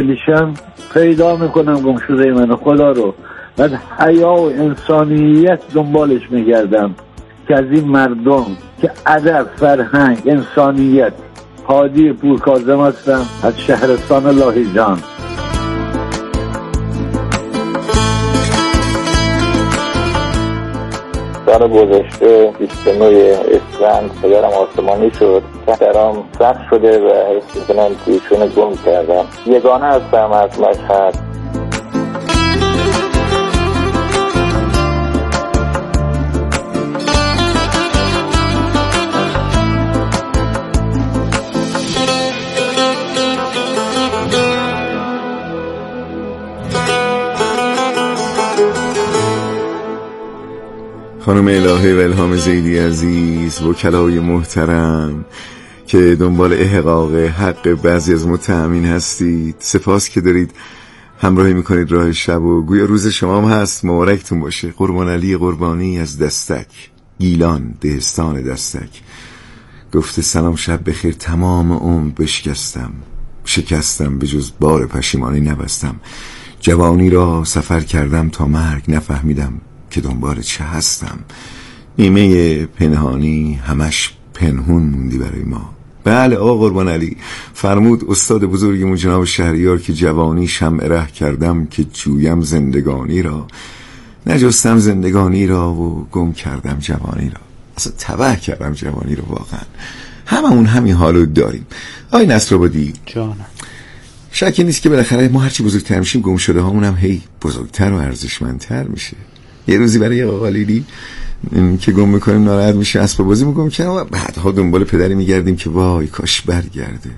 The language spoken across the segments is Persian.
میشم پیدا میکنم گمشده من خدا رو، بعد حیا و انسانیت دنبالش میگردم که از این مردم که ادب، فرهنگ، انسانیت. هادی پورکاظم هستم از شهرستان لاهیجان. سال گذشته 29 اسفند پدرم آسمانی شد. درام سخت شده و حس می‌کنم که ایشون گم کردم. یگانه هستم از مشهد. خانم الهه و الهام زیدی عزیز، وکلای محترم که دنبال احقاق حق بعضی از متهمین هستید، سپاس که دارید همراهی میکنید راه شب و گویا روز شما هم هست. مبارکتون باشه. قربان علی قربانی از دستک، گیلان دهستان دستک، گفته سلام شب بخیر، تمام عمر شکستم به جز بار پشیمانی نبستم. جوانی را سفر کردم تا مرگ، نفهمیدم که دنبال چه هستم. نیمه پنهانی همش پنهون موندی برای ما. بله آقا قربان علی فرمود استاد بزرگمون جناب شهریار که جوانی شمع ره کردم که جویم زندگانی را، نجستم زندگانی را و گم کردم جوانی را. اصلا تباه کردم جوانی را. واقعا هممون همین حالو داریم. آی نصرآبادی جانم، شکی نیست که بالاخره ما هرچی بزرگتر میشیم گم شده هامون هم هی بزرگتر و ارزشمندتر میشه. یه روزی برای آقا خلیلی که گم میکنیم ناراحت میشه، اسباب بازی میگم که بعدها دنبال پدری میگردیم که وای کاش برگرده.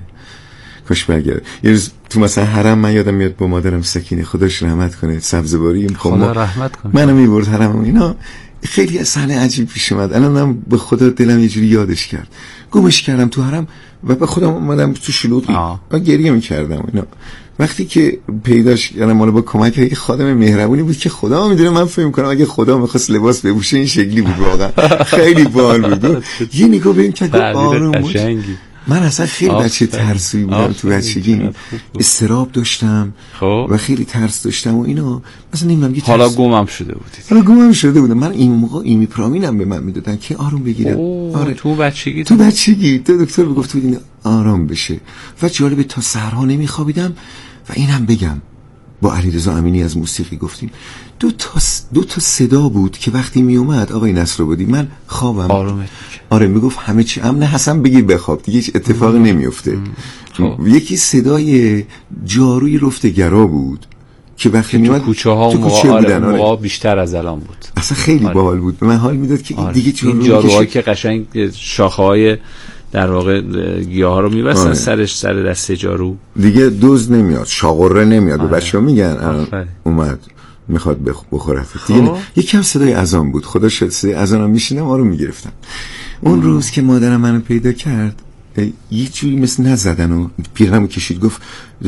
یه روز تو مثلا حرم من یادم میاد با مادرم سکینه خداش رحمت کنه سبزواری خدا رحمت کنه منو میبرد حرم. اینا خیلی از صحنه عجیب پیش اومد. الانم به خدا دلم یه جوری یادش کرد. گمش کردم تو حرم و به خودم اومدم تو شلوغی و گریه میکردم. اینا وقتی که پیداش کردم مال با کمک یه خادم مهربونی بود که خدا میدونه من فکر می‌کنم اگه خدا می‌خواست لباس بپوشه این شکلی بود. واقعا خیلی باحال بود. یه نگاه ببین که آروم بود. من اصلا خیلی بچه ترسویی بودم تو بچگی، استراب داشتم و خیلی ترس داشتم و اینا. مثلا نمیدونم حالا گمم شده بودم. من این موقع ایمیپرامینم به من میدادن که آروم بگیرم. آره تو بچگی تو دکتر میگفت این آرام بشه و جالب تا سحرها نمیخوابیدم. و اینم بگم با علیرضا امینی از موسیقی گفتیم دو تا صدا بود که وقتی می اومد آقای نصرآبادی من خوابم آره میگفت همه چی امنه، حسن بگیر بخواب دیگه هیچ اتفاقی نمیفته. یکی صدای جاروی رفتگرا بود که وقتی می اومد کوچه ها موقع بیشتر از الان بود. اصلا خیلی باحال بود. من حال میداد که دیگه این جاروها که قشنگ شاخه‌های در واقع گیاه ها رو میبستن سر دسته جارو دیگه دوز نمیاد، شاقره نمیاد. به بچه‌ها میگن اومد میخواد بخوره دیگه. یکم صدای اذان بود. خدا شد صدای اذانم میشینم آروم میگرفتم. اون روز که مادرم منو پیدا کرد یه جوری مثل نزدن و پیرمو کشید گفت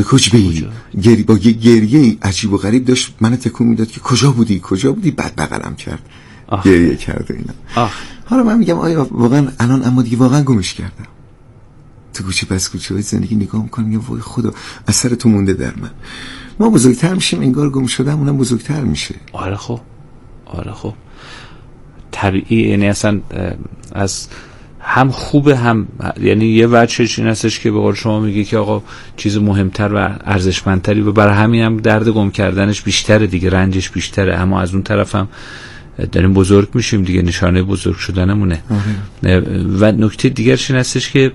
کجا با یه گریه عجیب و غریب داشت منو تکون میداد که کجا بودی بعد بغلم کرد گریه کرد اینا. حالا من میگم آیا واقعا الان اما دیگه واقعا گمش کردم تو کوچه پس کوچه های زندگی نگاه میکنم میگم وای خدا اثر تو مونده در من. ما بزرگتر میشیم انگار گم شدم اونم بزرگتر میشه. آره خب طبیعی. یعنی اصلا از هم خوبه هم یعنی یه وجهش این هستش که به قول شما میگه که آقا چیز مهمتر و ارزشمندتری و برای همین هم درد گم کردنش بیشتره دیگه، رنجش بیشتره. اما از اون طرف هم داریم بزرگ میشیم دیگه، نشانه بزرگ شدنمونه. و نکته دیگرش این هستش که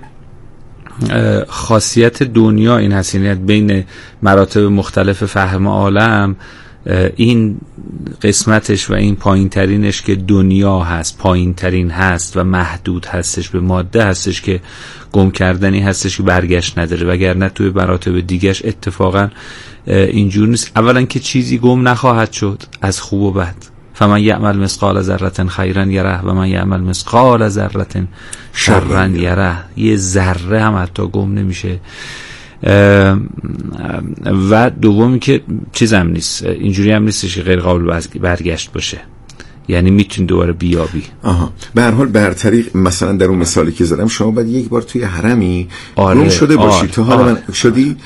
خاصیت دنیا این هست، یعنی بین مراتب مختلف فهم عالم این قسمتش و این پایین ترینش که دنیا هست پایین ترین هست و محدود هستش به ماده هستش که گم کردنی هستش که برگشت نداره، وگرنه توی مراتب دیگهش اتفاقا اینجور نیست. اولا که چیزی گم نخواهد شد از خوب و بد. فمن یعمل مثقال ذره خیرا یره و من یعمل مثقال ذره شرا یره. یه ذره هم حتی گم نمیشه. و دومی که چیزم نیست، اینجوری هم نیستش که غیر قابل برگشت باشه، یعنی میتونی دوباره بیابی. به هر حال بر طریق مثلا در اون مثالی که زدم شما باید یک بار توی حرمی گم شده باشی. تو حالا من شدی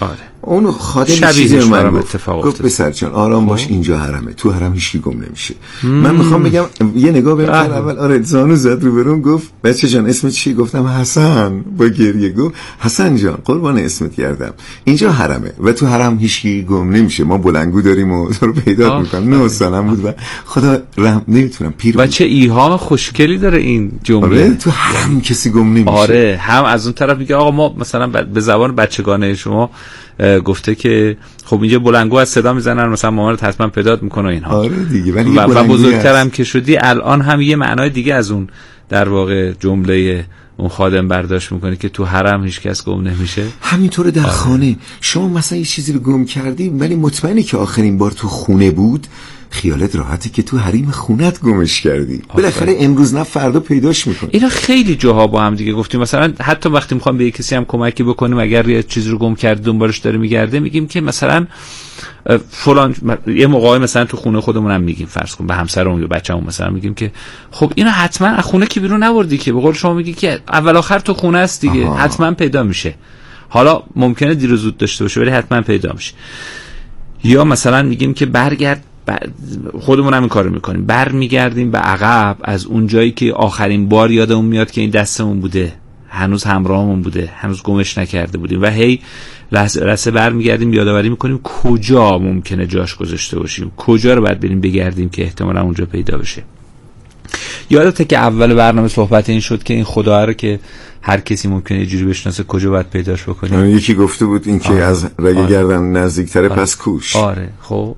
اون خاطر چیزی من گفت پسر جان آرام باش، اینجا حرمه، تو حرم هیچ کی گم نمیشه. من میخوام بگم یه نگاه بهم کرد اول، آره زانو زد رو برون، گفت بچه جان اسمت چی؟ گفتم حسن. با گریه گفت حسن جان قربان اسمت گردم، اینجا حرمه و تو حرم هیچ کی گم نمیشه، ما بلنگو داریم و تو رو پیدا میکنم. 9 سالم بود و خدا رحم نمیتونم پیر و چه ایهام خوشگلی داره این جمله. آره تو حرم کسی گم نمیشه. آره هم از اون طرف میگه آقا ما مثلا به زبان بچگانه شما گفته که خب اینجا بلنگو از صدا میزنن مثلا مامانت حتما پیدا میکنه اینها. آره دیگه ولی و بزرگترم که شدی الان هم یه معنای دیگه از اون در واقع جمله اون خادم برداشت میکنه که تو حرم هیچ کس گم نمیشه. همینطوره در خانه شما مثلا یه چیزی رو گم کردی ولی مطمئنی که آخرین بار تو خونه بود، خیالت راحته که تو حریم خونت گمش کردی، بالاخره امروز نه فردا پیداش میکنی. اینا خیلی جاها با هم دیگه گفتیم، مثلا حتی وقتی میخوام به کسی هم کمکی بکنیم اگر یه چیز رو گم کرده دنبالش داره میگرده، میگیم که مثلا فلان یه موقعی مثلا تو خونه خودمون هم میگیم، فرض کن به همسرمون یا بچه‌مون مثلا میگیم که خب اینا حتما از خونه که بیرون نبردی که، به قول شما میگی که اول آخر تو خونه است دیگه. حتما پیدا میشه، حالا ممکنه دیر و زود داشته باشه ولی حتما پیدا میشه. یا مثلا میگیم که برگرد، خودمون هم این کارو میکنیم، برمیگردیم به عقب از اون جایی که آخرین بار یادمون میاد که این دستمون بوده، هنوز همراهمون بوده، هنوز گمش نکرده بودیم و هی لحظه برمیگردیم یادآوری میکنیم کجا ممکنه جاش گذاشته باشیم، کجا رو باید بریم بگردیم که احتمالاً اونجا پیدا بشه. یادته که اول برنامه صحبت این شد که این خدا رو که هر کسی ممکنه یه جوری بشناسه کجا باید پیداش بکنیم. یکی گفته بود این که از رگ گردن نزدیکتره پس کوش. آره خب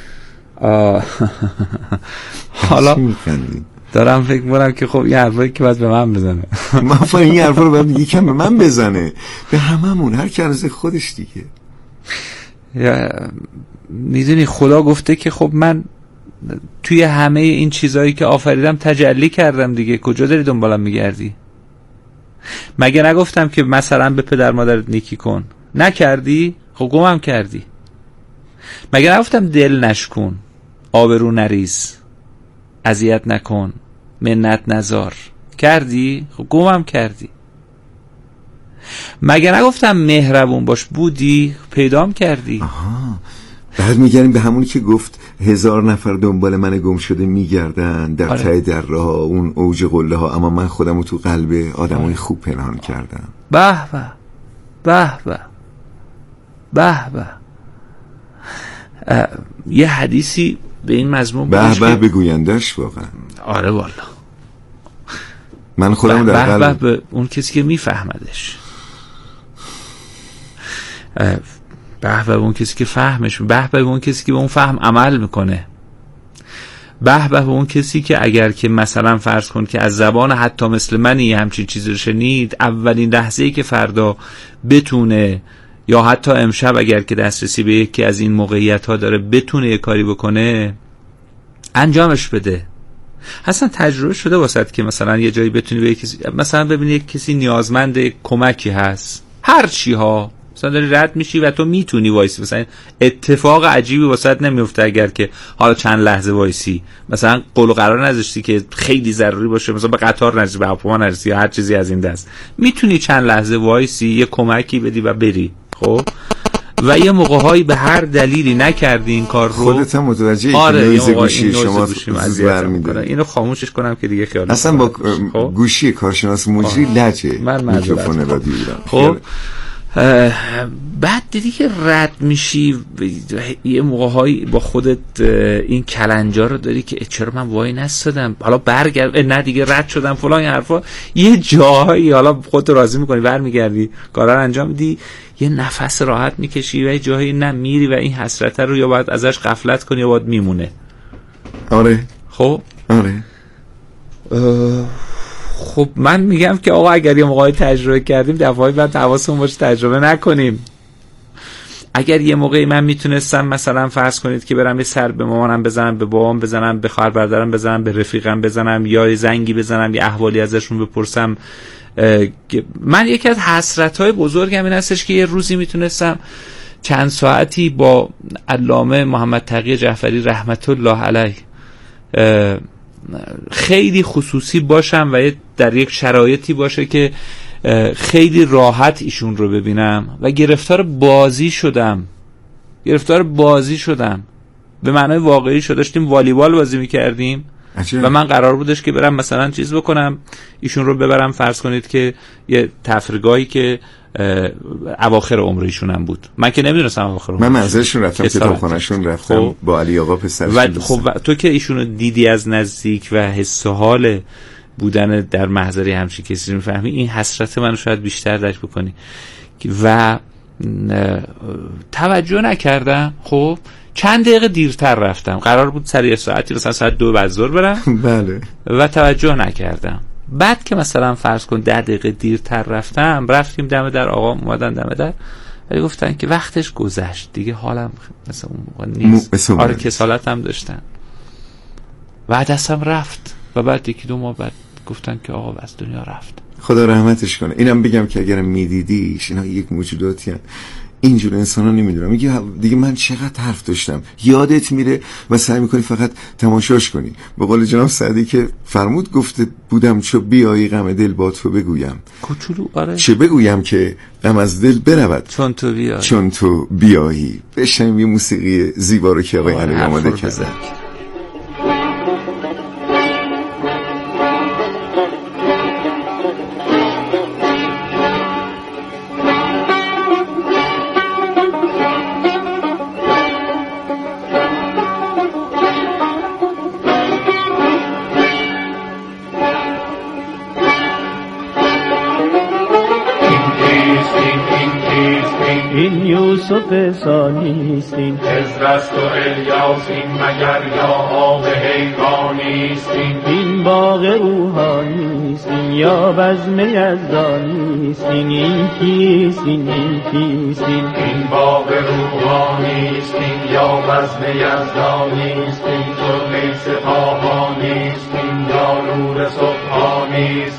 حالا دارم فکر می‌کنم که خب این حرفایی که باید به من بزنه، من این حرفا رو باید یکم به من بزنه، به هممون، هر کی از خودش دیگه. میدونی خدا گفته که خب من توی همه این چیزایی که آفریدم تجلی کردم دیگه، کجا داری دنبالم میگردی؟ مگه نگفتم که مثلا به پدر مادرت نیکی کن؟ نکردی؟ خب گمم کردی. مگه نگفتم دل نشکن، آبرو نریز، اذیت نکن، منت نذار؟ کردی؟ خب گمم کردی. مگه نگفتم مهربون باش؟ بودی؟ پیدام کردی. بعد میگردیم به همونی که گفت 1000 نفر دنبال من گم شده میگردن در ته دره ها، اون اوج قله ها، اما من خودمو تو قلب آدمای خوب پنهان کردم. به به به به به به. یه حدیثی به این مضمون به به بگویندش واقعا. آره والا من خودم در قلب به اون کسی که میفهمدش، به به اون کسی که فهمش، به به اون کسی که به اون فهم عمل میکنه، به به اون کسی که اگر که مثلا فرض کن که از زبان حتی مثل منی همچین چیزی رو شنید، اولین لحظه‌ای که فردا بتونه یا حتی امشب اگر که دسترسی به یکی از این موقعیت ها داره بتونه یه کاری بکنه انجامش بده. اصلا تجربه شده واسط که مثلا یه جایی بتونی به کسی، مثلا ببینی یک کسی نیازمند کمکی هست، هر چی ها، مثلا داری رد میشی و تو میتونی وایسی، مثلا اتفاق عجیبی واسط نمیفته اگر که حالا چند لحظه وایسی، مثلا قول و قرار نذاشتی که خیلی ضروری باشه، مثلا به قطار نرسی، به هواپیما نرسی یا هر چیزی از این دست، میتونی چند لحظه وایسی یه کمکی بدی و بری. خب و یه موقع‌هایی به هر دلیلی نکردی این کار رو، خودت هم متوجهی که نویز گوشی شما برمی‌داره، اینو خاموشش کنم که دیگه خیال اصلا با گوشی کارشناس مجری لجه میکروفون رادیو ایران. خب بعد دیدی که رد میشی یه موقع‌هایی با خودت این کلنجا رو داری که چرا من وای نستادم، حالا برگرد، نه دیگه رد شدم فلان، این حرفا. یه جایی حالا خودت راضی میکنی برمیگردی کارا رو انجام میدی، یه نفس راحت میکشی و یه جایی نه میری و این حسرت رو یا باید ازش غفلت کنی یا باید میمونه. آره خب آره خب من میگم که آقا اگر یه موقعی تجربه کردیم دفعه‌ای بعد حواسمون باشه تجربه نکنیم. اگر یه موقعی من میتونستم مثلا فرض کنید که برم یه سر به مامانم بزنم، به بابام بزنم، به خواهر برادرم بزنم، به رفیقم بزنم، یا یه زنگی بزنم، یه احوالی ازشون بپرسم، من یکی از حسرت‌های بزرگم این هستش که یه روزی میتونستم چند ساعتی با علامه محمد تقی جعفری رحمت الله علیه خیلی خصوصی باشم و در یک شرایطی باشه که خیلی راحت ایشون رو ببینم و گرفتار بازی شدم به معنای واقعی شد. داشتیم والیبال بازی میکردیم و من قرار بودش که برم مثلا چیز بکنم، ایشون رو ببرم فرض کنید که یه تفریحگاهی که اواخر عمر ایشون هم بود، من که نمیدونستم اواخر عمر، من منزلشون رفتم، کتابخونه‌شون رفتم با علی آقا پسرش. خب تو که ایشون رو دیدی از نزدیک و حس و حال بودن در محضر همچین کسی رو میفهمی، این حسرت منو شاید بیشتر درک بکنی. و توجه نکردم. خب چند دقیقه دیرتر رفتم، قرار بود سر یه ساعتی مثلا ساعت 2 بعد ظهر برم بله، و توجه نکردم. بعد که مثلا فرض کن 10 دقیقه دیرتر رفتیم دم در، آقا اومدن دم در ولی گفتن که وقتش گذشت دیگه، حالم مثلا اون موقع نیست. آره کسالت هم داشتن و دستم رفت و بعد 1-2 ماه بعد گفتن که آقا از دنیا رفت. خدا رحمتش کنه. اینم بگم که اگرم میدیدیش، اینا یک موجوداتی هستن اینجور انسان ها نمیدونم. میگه دیگه من چقدر حرف داشتم، یادت میره و سعی میکنی فقط تماشاش کنی. به قول جناب سعدی که فرمود گفته بودم چو بیایی غم دل با تو بگویم. کوچولو آره، چه بگویم که غم از دل برود چون تو بیایی. بشنیم یه موسیقی زیبا رو که آقای علی آماده کرده. این یوسف ثانیست، این خضرست و الیاس، این مگر یا آب حیوانیست، این باغ روحانیست، این یا بزم یزدانیست، این کیست، این کیست، این باغ روحانیست، این یا بزم یزدانیست، این تو لیس پاهانیست، این یا نور سبحانیست.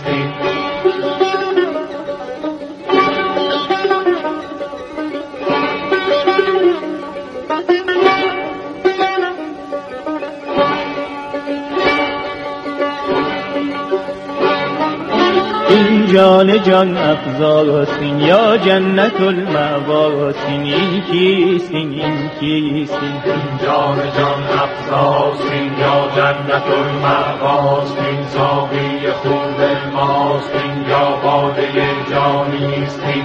جان جان افزاستین یا جنت المأواستین، این کیست، این کیست، این جان جان افزاستین یا جنت المأواستین، ساقی خوب ماستین یا باده جانیستین.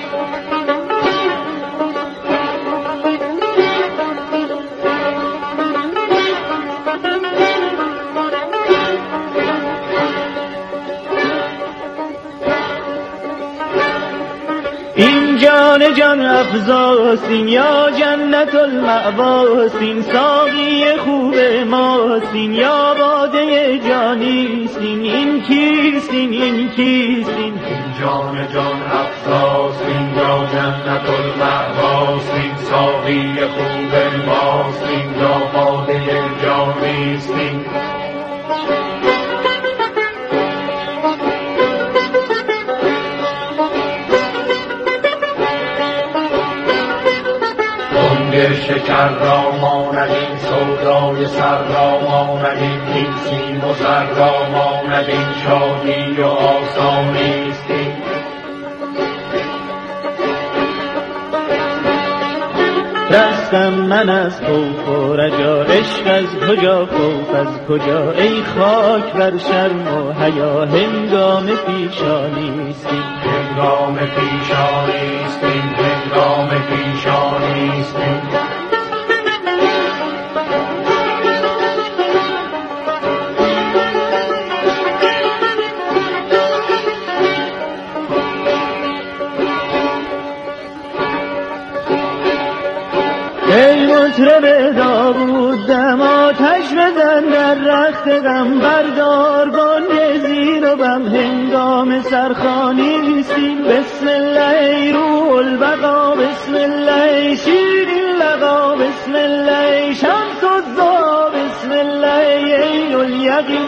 جان جان افزاستین یا جنت المأواستین، ساقی خوب ماستین یا باده جانیستین، این کیستین، این کیستین. جان جان افزاستین یا جنت المأواستین، ساقی خوب ماستین یا باده جانیستین. شکر را ماند این سودای سر را ماند این سیم و زر را ماند این شادی و آسانیست. رستم من از خوف و رجا، عشق از کجا خوف از کجا، ای خاک بر شرم و حیا، هنگام پیشانیستی، هنگام پیشانیستی، هنگام پیشانیستی. ای مطرب داوود دم آتش بزن در رخت غم، بردار بانگ زیر و بم، هنگام سرخوانیستی. بسم الله ای روح البقا، بسم الله ای شیرین لقا، بسم الله ای شمس الضحی، بسم الله ای عین الیقین.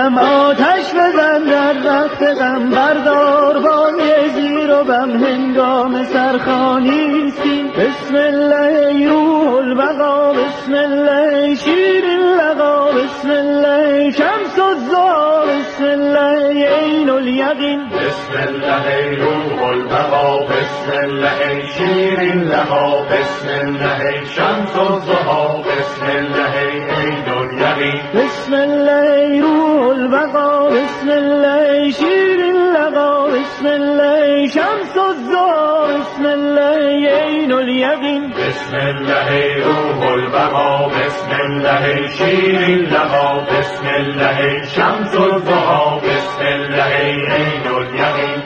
غم آتش بزن در رخت غم بردار بانگ زیر و بم هنگام سرخوانی سین بسم الله ای روح البقا بسم الله ای شیرین لقا بسم الله ای شمس الضحی بسم الله ای عین الیقین بسم الله ای روح البقا بسم الله ای شیرین لقا بسم الله ای شمس الضحی بسم الله ای عین الیقین بسم الله ای روح البقا بسم الله ای شیرین لقا بسم الله ای شمس الضحی بسم الله ای عین الیقین بسم الله ای روح البقا بسم الله ای شیرین لقا بسم الله ای شمس الضحی بسم الله ای عین الیقین.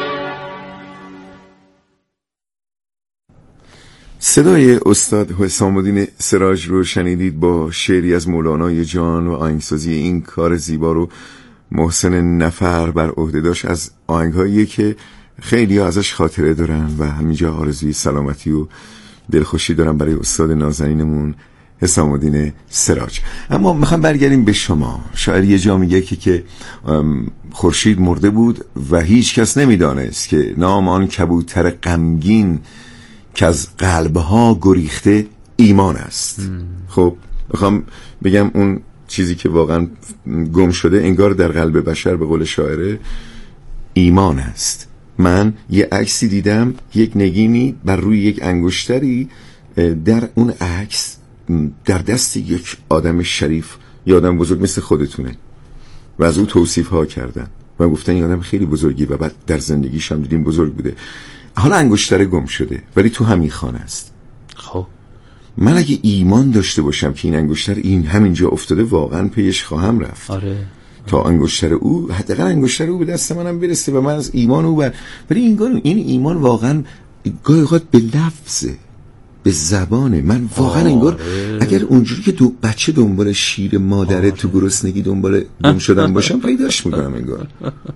صدای استاد حسام الدین سراج رو شنیدید با شعری از مولانای جان و آهنگسازی این کار زیبا رو محسن نفر بر عهده داشت. از آهنگهایی که خیلی ازش خاطره دارن و همینجا آرزوی سلامتی و دلخوشی دارن برای استاد نازنینمون حسام الدین سراج. اما میخوام برگردیم به شما. شاعر یه جا میگه که خورشید مرده بود و هیچ کس نمیدانست که نام آن کبوتر غمگین که از قلبها گریخته ایمان است. خب میخوام بگم اون چیزی که واقعا گم شده انگار در قلب بشر به قول شاعره ایمان است. من یه عکسی دیدم، یک نگینی بر روی یک انگشتری، در اون عکس در دست یک آدم شریف، یه آدم بزرگ مثل خودتونه و از او توصیف ها کردن و گفتن این آدم خیلی بزرگی و بعد در زندگیش هم دیدیم بزرگ بوده. حالا انگشتر گم شده ولی تو همین خانه است. خب من اگه ایمان داشته باشم که این انگشتر این همینجا افتاده واقعا پیش خواهم رفت. آره. تا انگشتر او، حداقل انگشتر او به دست منم برسه و من از ایمان او ولی این ایمان واقعا گاهی اوقات به لفظه، به زبانه. من واقعا انگار اگر اونجوری که بچه دنبال شیر مادره تو گرسنگی دنبال گم شدن باشم پیداش میکنم انگار.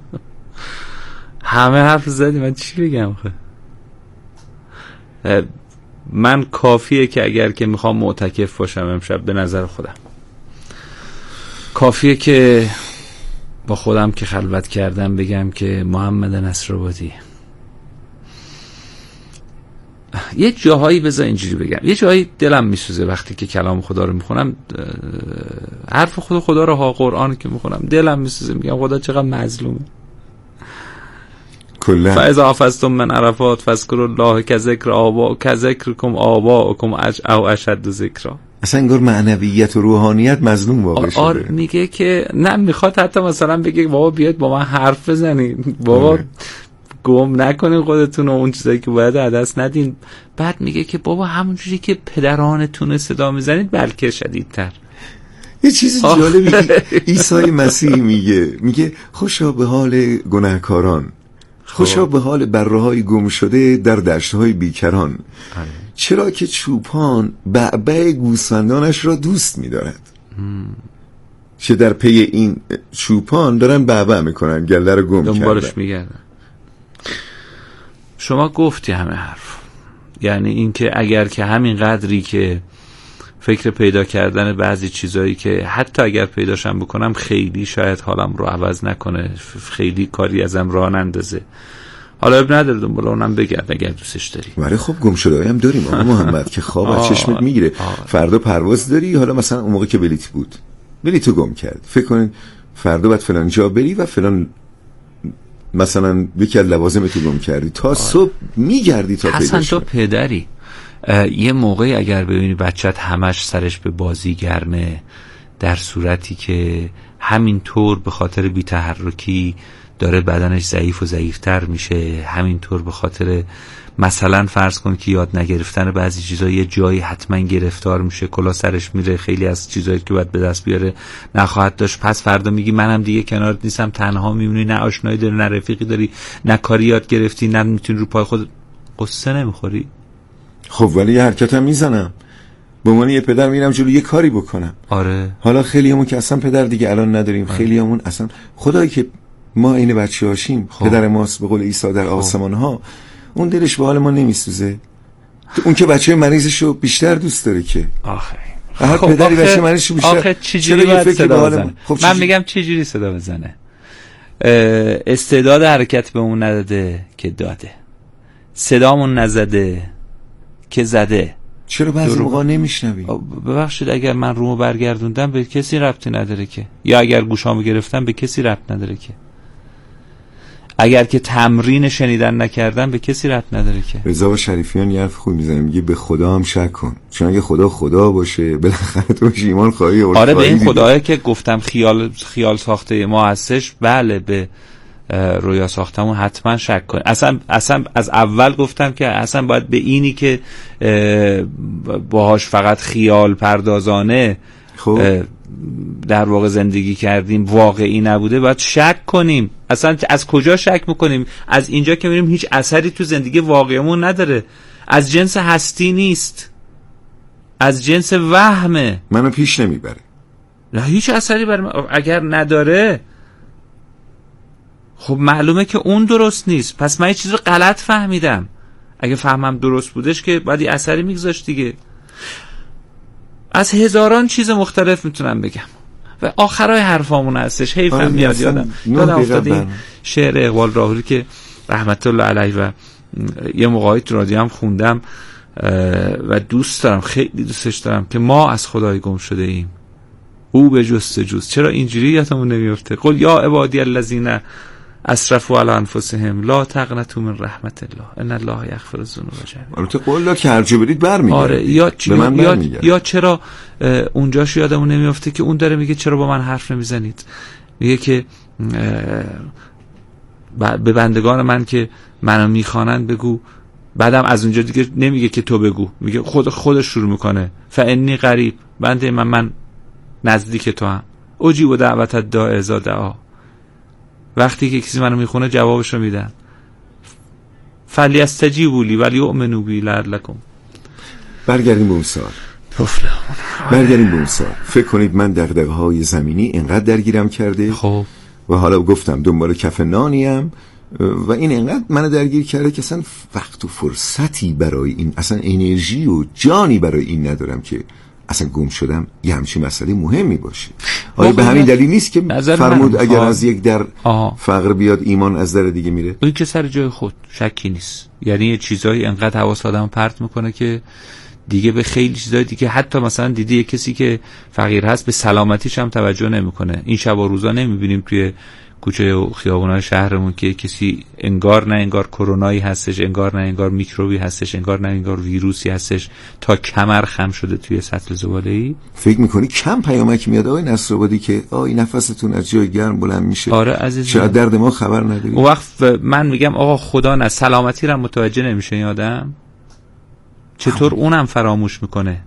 همه حرف زدی، من چی بگم؟ من کافیه که اگر که میخوام معتکف باشم امشب، به نظر خودم کافیه که با خودم که خلوت کردم بگم که محمد نصرآبادی، یه جاهایی بذار اینجوری بگم، یه جایی دلم میسوزه وقتی که کلام خدا رو میخونم، حرف خدا رو ها، قرآن که میخونم دلم میسوزه، میگم خدا چقدر مظلومه. فاذا حفظتم من عرفات فاذکروا الله کذکرکم آباءکم او اشد ذکرا. اصلا انگار معنویت و روحانیت مظلوم واقع شده. میگه که نه، میخواد حتی مثلا بگه بابا بیاید با من حرف بزنین، بابا گم نکنین خودتون و اون چیزایی که باید دست ندین. بعد میگه که بابا همونجوری که پدرانتون صدا میزنید بلکه شدیدتر. یه چیز جالبی عیسی مسیح میگه خوشا به حال گناهکاران، خوشا به حال بره‌های گم شده در دشت‌های بیکران، چرا که چوپان بعبع گوسفندانش را دوست می‌دارد. چه در پی این چوپان دارن بعبع میکنن، گله رو گم کردن، دنبالش میگردن. شما گفتی همه حرف، یعنی این که اگر که همین قدری که فکر پیدا کردن بعضی چیزایی که حتی اگر پیداشم بکنم خیلی شاید حالم رو عوض نکنه، خیلی کاری ازم راه نندازه، حالا اب نداره دنبال اونم بگرد اگر دوستش داری. ولی خب گمشده‌ای هم داریم آقا محمد که خواب از چشمت میگیره. فردا پرواز داری، حالا مثلا اون موقع که بلیط بود بلیطو گم کرد، فکر کنین فردا باید فلان جا بری و فلان مثلا یکی از لوازمتو گم کردی، تا صبح میگردی تا پیداش کنی. حسن تو پدری یه موقعی اگر ببینی بچت همش سرش به بازی گرمه، در صورتی که همینطور به خاطر بی‌تحرکی داره بدنش ضعیف و ضعیفتر میشه، همینطور به خاطر مثلا فرض کن که یاد نگرفتن بعضی چیزا یه جایی حتما گرفتار میشه، کلا سرش میره، خیلی از چیزایی که باید به دست بیاره نخواهد داشت، پس فردا میگی منم دیگه کنارت نیستم، تنها میمونی، نه آشنایی داری، نه رفیقی داری، نه کاری یاد گرفتی، نه میتونی رو پای خود قصه نمیخوری. خب ولی یه حرکت هم میزنم، به عنوان یه پدر میرم جلو یه کاری بکنم. آره حالا خیلی همون که اصلا پدر دیگه الان نداریم، خیلی همون اصلا خدایی که ما این بچه هاشیم، پدر ماست به قول عیسی در آسمان ها، اون دلش به حال ما نمیسوزه؟ اون که بچه مریضشو بیشتر دوست داره که. آخه هر پدری بشه منش میشه. آخه چجوری باید صدا بزنه؟ من میگم چجوری صدا بزنه؟ استعداد حرکت به اون نداده که داده، صدامون نزده که زده. چرا بعضی موقع نمیشنوی؟ ببخشید اگر من رومو برگردوندم به کسی ربطی نداره که، یا اگر گوشامو گرفتم به کسی ربط نداره که، اگر که تمرین شنیدن نکردم به کسی ربط نداره که. رضا شریفیان یه حرف خوب میزنه، میگه به خدا هم شک کن، چون اگه خدا باشه بالاخره تو ایمان خواهی. آره به این خدایی که گفتم خیال ساخته ما هستش، بله به رویا ساختمون حتما شک کن. اصلا از اول گفتم که اصلا باید به اینی که باهاش فقط خیال پردازانه در واقع زندگی کردیم واقعی نبوده باید شک کنیم. اصلا از کجا شک میکنیم؟ از اینجا که میریم هیچ اثری تو زندگی واقعیمون نداره، از جنس هستی نیست، از جنس وهمه، منو پیش نمیبره، نه هیچ اثری برای من. اگر نداره خب معلومه که اون درست نیست، پس من یه چیز رو غلط فهمیدم. اگه فهمم درست بودش که باید یه اثری میگذاشت دیگه. از هزاران چیز مختلف میتونم بگم و آخرای حرفامون هستش. حیفم میاد یادم افتاده این شعر اقبال راهوری که رحمت الله علیه و یه موقعی تو رادیو هم خوندم و دوست دارم، خیلی دوستش دارم، که ما از خدای گم شده ایم، او به جستجوست. چرا اینجوری یادمون نمیفته؟ قل یا عبادی الذین اسرفوا علی انفسهم لا تقنطوا من رحمت الله ان الله یغفر الذنوب جميعا. البته قول که هر جا برید برمیگرده. آره یا چرا اونجاش یادمون نمیفته که اون داره میگه چرا با من حرف نمیزنید؟ میگه که به بندگان من که منو میخوانند بگو. بعدم از اونجا دیگه نمیگه که تو بگو، میگه خودش شروع میکنه فانی قریب، بنده من نزدیک تو هم، اجیب دعوت الداع اذا دعا. وقتی که کسی منو میخونه جوابش رو میدم. فلیستجیبوا لی ولیؤمنوا بی لعلکم. برگردیم به اون سال. فکر کنید من دغدغه‌های زمینی اینقدر درگیرم کرده، خب و حالا گفتم دنبال کف نانیم و این اینقدر منو درگیر کرده که اصلا وقت و فرصتی برای این، اصلا انرژی و جانی برای این ندارم که اصلا گم شدم یه همچین مسئله مهمی باشه. آیا به همین دلیل نیست که فرمود اگر از یک در فقر بیاد ایمان از در دیگه میره؟ این که سر جای خود شکی نیست. یعنی یه چیزایی انقدر حواس آدم پرت میکنه که دیگه به خیلی چیزای دیگه، حتی مثلا دیدی یه کسی که فقیر هست به سلامتیش هم توجه نمیکنه. این شب و روزا نمیبینیم توی کوچه و خیابونای شهرمون که کسی انگار نه انگار کرونایی هستش، انگار نه انگار میکروبی هستش، انگار نه انگار ویروسی هستش، تا کمر خم شده توی سطل زباله‌ای. فکر میکنی کم پیامک میاد آقای نصرآبادی که این نفستون از جای گرم بلند میشه؟ آره عزیزم، شاید درد ما خبر نداری. اون وقت من میگم آقا خدا نه سلامتی رو متوجه نمیشه این آدم، چطور اونم فراموش میکنه؟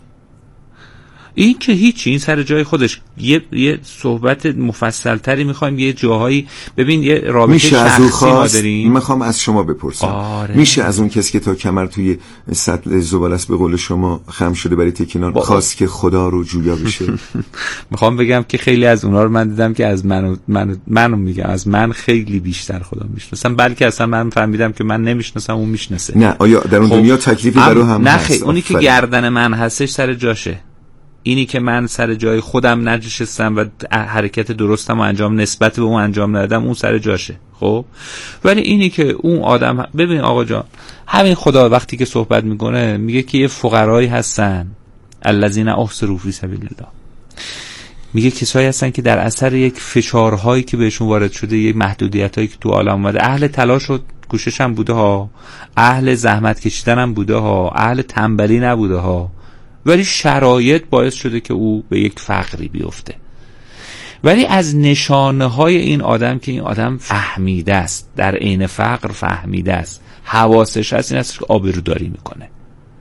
این که هیچی، این سر جای خودش. یه صحبت مفصل تری میخوایم یه جاهایی. ببین یه رابطه شخصی ما داریم. میخوام از شما بپرسم میشه از اون کسی که تا کمر توی سطل زباله است به قول شما خم شده برای تکنان خواست که خدا رو جویا بشه؟ میخوام بگم که خیلی از اونا رو من دیدم که از منو میگم از من خیلی بیشتر خدا میشناسم، بلکه اصلا من فهمیدم که من نمیشناسم اون میشناسه. نه آیا در اون دنیا تکلیفی برای هم هست؟ نه اونی که گردن من هستش سر جاشه. اینی که من سر جای خودم ننشستم و حرکت درستم و انجام نسبت به اون انجام ندادم، اون سر جاشه. خب ولی اینی که اون آدم، ببین آقا جان، همین خدا وقتی که صحبت میکنه میگه که یه فقرایی هستن الذین احصروا فی سبیل الله، میگه کسایی هستن که در اثر یک فشارهایی که بهشون وارد شده، یک محدودیتایی که تو عالم اومده، اهل تلاش و کوشش هم بوده ها، اهل زحمت کشیدن هم بوده ها، اهل تنبلی نبوده ها، ولی شرایط باعث شده که او به یک فقری بیفته. ولی از نشانه های این آدم که این آدم فهمیده است، در عین فقر فهمیده است، حواسش هست، این است که آبروداری میکنه،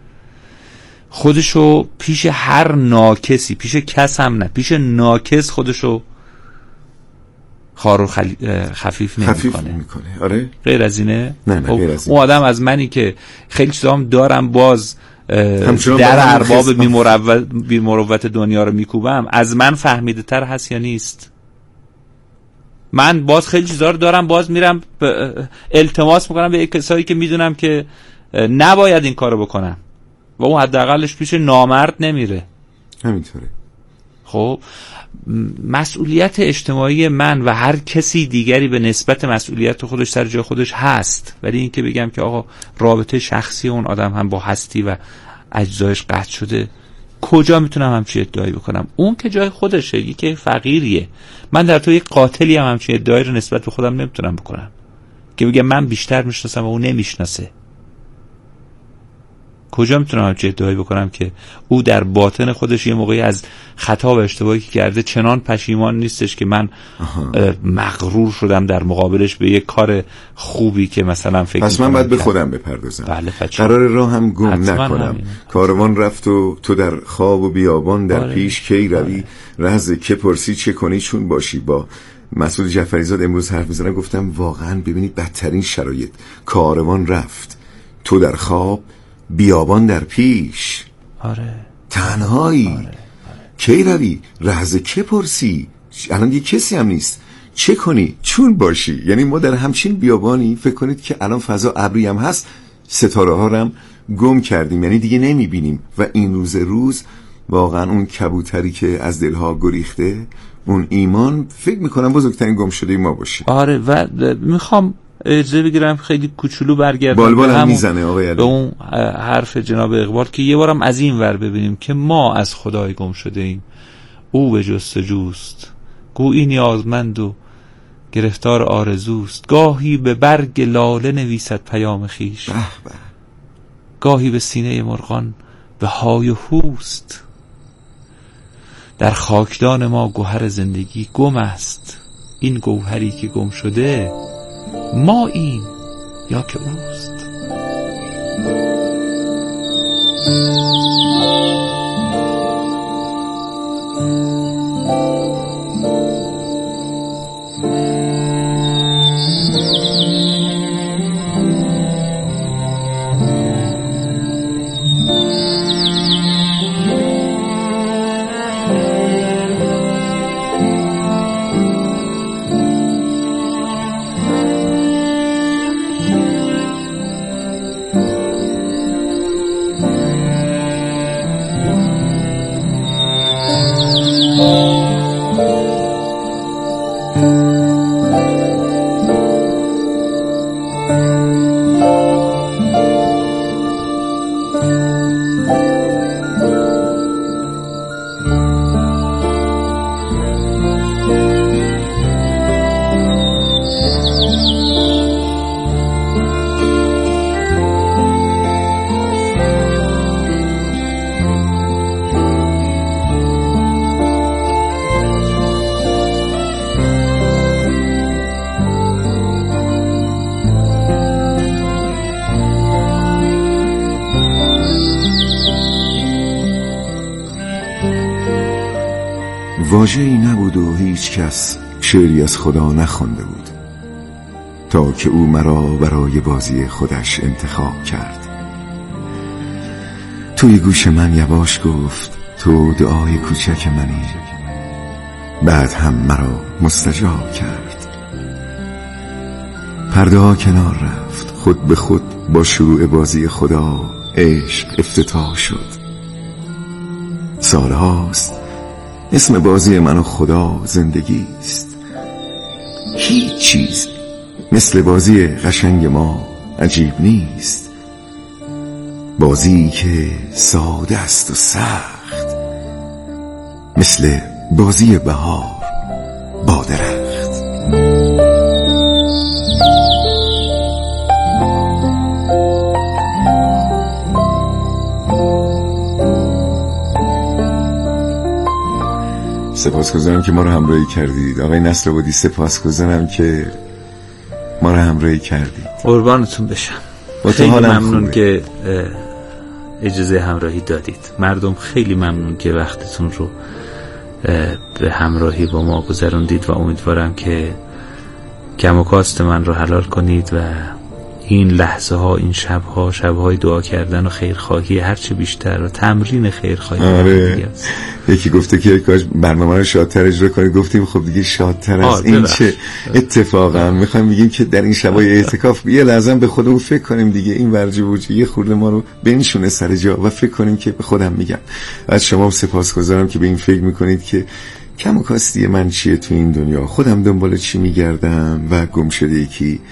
خودشو پیش هر ناکسی، پیش کس هم نه، پیش ناکس خودشو خار و خفیف نمیکنه. آره غیر از اینه؟ نه غیر از اون آدم از منی که خیلی چیزا هم دارم باز در ارباب بی مروت دنیا رو میکوبم، از من فهمیده تر هست یا نیست؟ من باز خیلی چیزا رو دارم، باز میرم التماس میکنم به کسایی که میدونم که نباید این کارو بکنم و اون حداقلش پیش نامرد نمیره. همینطوره. خب مسئولیت اجتماعی من و هر کسی دیگری به نسبت مسئولیت خودش سر جای خودش هست، ولی این که بگم که آقا رابطه شخصی اون آدم هم با هستی و اجزایش قطع شده، کجا میتونم همچین ادعایی بکنم؟ اون که جای خودشه، یکی که فقیریه. من در تو یک قاتلی هم همچین ادعایی رو نسبت به خودم نمیتونم بکنم که بگم من بیشتر میشناسم و اون نمیشناسه. کجا میتونم همچین ادعایی بکنم که او در باطن خودش یه موقعی از خطا و اشتباهی که کرده چنان پشیمان نیستش که من مغرور شدم در مقابلش به یه کار خوبی که مثلا فکر پس من باید به خودم بپردازم. بله قرار راه هم گم نکنم. کاروان رفت و تو در خواب و بیابان در پیش کی روی، رهز که پرسی چه کنی چون باشی. با مسعود جعفریزاد امروز حرف میزنم، گفتم واقعا ببینید بدترین شرایط، کاروان رفت تو در خواب بیابان در پیش، تنهایی، کی روی، رهز که پرسی، الان یه کسی هم نیست، چه کنی چون باشی. یعنی ما در همچین بیابانی فکر کنید که الان فضا ابری هم هست، ستاره ها هم گم کردیم، یعنی دیگه نمیبینیم. و این روز واقعا اون کبوتری که از دلها گریخته، اون ایمان، فکر میکنم بزرگترین گم شده ما باشه. آره و میخوام اجازه بگیرم خیلی کوچولو برگردم بالبال هم میزنه آقای علی به اون حرف جناب اقبال که یه بارم از این ور ببینیم که ما از خدای گم شده ایم، او به جستجوست، گویی نیازمند و گرفتار آرزوست، گاهی به برگ لاله نویسد پیام خیش، گاهی به سینه مرغان به های و هوست. در خاکدان ما گوهر زندگی گم است، این گوهری که گم شده ما این یا که اوست. واژه‌ای نبود و هیچ کس شعری از خدا نخوانده بود تا که او مرا برای بازی خودش انتخاب کرد. توی گوش من یواش گفت تو دعای کوچک منی، بعد هم مرا مستجاب کرد. پرده ها کنار رفت، خود به خود با شروع بازی خدا عشق افتتاح شد. سالهاست اسم بازی من و خدا زندگی است. هیچ چیز مثل بازی قشنگ ما عجیب نیست، بازی که ساده است و سخت، مثل بازی بهار با درخت. سپاسگزارم که ما رو همراهی کردید آقای نصرآبادی، سپاسگزارم که ما رو همراهی کردید. قربانتون بشم، خیلی ممنون خوبه که اجازه همراهی دادید. مردم خیلی ممنون که وقتتون رو به همراهی با ما گذروندید و امیدوارم که کم و کاست من رو حلال کنید و این لحظه ها، این شبها، شبهای دعا کردن و خیرخواهی هرچه بیشتر و تمرین خیرخواهی. آره. یکی گفته که کاش برنامه رو شادتر اجرا کنید، گفتیم خب دیگه شادتر از این چه اتفاقا میخوایم بگیم که در این شبای اعتکاف یه لحظه به خودمون فکر کنیم دیگه، این ورجه بوجه یه خورده ما رو بنشونه سر جا و فکر کنیم که به خودم میگم از شما سپاسگزارم که به این فکر میکنید که کم و کاستی من چیه تو این دنیا، خودم دنبال چی میگردم و گم شده یکی